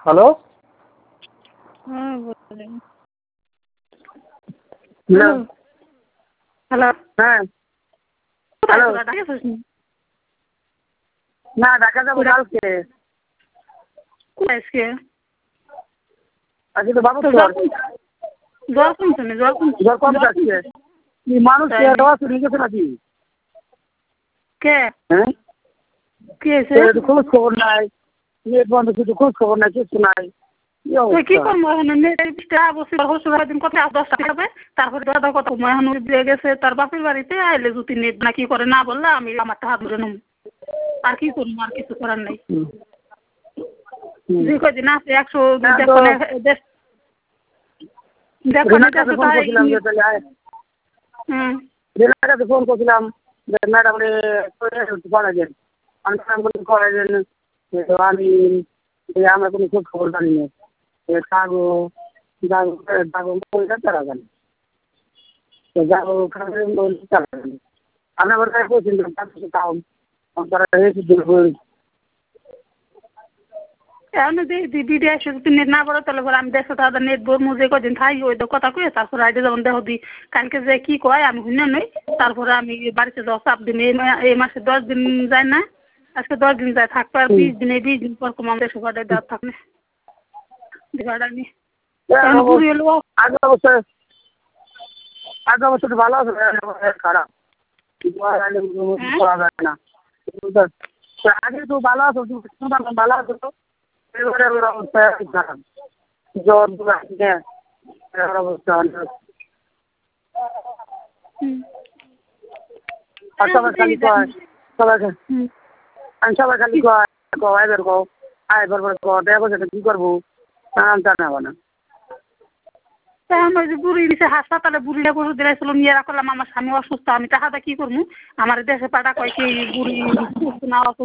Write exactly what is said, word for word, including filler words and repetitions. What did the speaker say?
Hello হ্যাঁ বলেন। Hello hello হ্যাঁ কোথায় হ্যালো তোরা ডাকিয়েছিস নি? না ঢাকা যাবো কালকে। কোথায় আজকে? আজকে তো বাবু তোর জ্বর কমছে? জ্বর কমছে না? জ্বর কমছে? জ্বর কম যাচ্ছে। মানুষ তাই নাকি? চলে গেছে নাকি? কে হ্যাঁ কি হয়েছে? একটু খোঁজ খবর নাই, নেট বন্ধ, কিছু খোঁজ খবর নাই, কিছু নাই। কি তুই কি অবস্থা? করবো এখন? নেটটা বসে হসুর দিন কথা দশটা হবে, তারপরে দাদা কথা এখন দিয়ে গেছে তার বাপের বাড়িতে, আইলে যদি নেট না কি করে না বললে আমি আমারটা হাত ধরে নেব। আর কি করবো? আর কিছু করার নাই। হুম। হুম। যে কদিন আছে একশো হ্যাঁ তো দেখনে দেশ দেখনে রিনার কাছে দেশে ফোন তাই। করছিলাম যে তাহলে আয়। হুম রিনার কাছে ফোন করছিলাম যে ম্যাডাম রে করাইলেন। আমি ম্যাডাম বলে করাইলেন আমি এই আমরা কোনো খোঁজ খবর জানি না। যাবো যাবো যাবো ওইটা তারা জানি যাবো তারা জানি আপনার কোথায় পৌঁছিলাম তাও তারা এখন যদি বিডি আসে যদি নেট না পড়ে তাহলে পরে আমি দেশে তাদের নেট বলবো যে কদিন থাকি ওই কথা কয়ে তারপরে আইডে যেমন দেখো দি কালকে যে কি কয় আমি শুনে নই, তারপরে আমি বাড়িতে যাওয়া চাপ দিন। এই এই মাসে দশ দিন যায় না, আজকে দশ দিন যায় থাকবে, আর বিশ দিন এই বিশ দিন পর কম দেশে ভাড়ায় দেওয়ার থাকবে ভাড়া নিয়ে এখন বুড়ি হলো। আগে অবস্থায় আগে অবস্থা তো ভালো আছে, খারাপ করা যায় না। আগে তো ভালো আছো, ভালো আছো তো এবারে অবস্থা খারাপ, জ্বর অবস্থা আর সবাই খালি কয় সবাই আমি সবাই খালি কয় কয় বের কও আয় বরবার দেয়া বসে কি করবো জানাবো না। আমি ওই যে বুড়ি দিছে হাসপাতালে, বুড়িটা বসে দিয়েছিল নিয়ে রাখলাম, আমার স্বামী অসুস্থ, আমি টাকাটা কি করবো? আমার দেশে পাঠা কয় কি বুড়ি সুস্থ না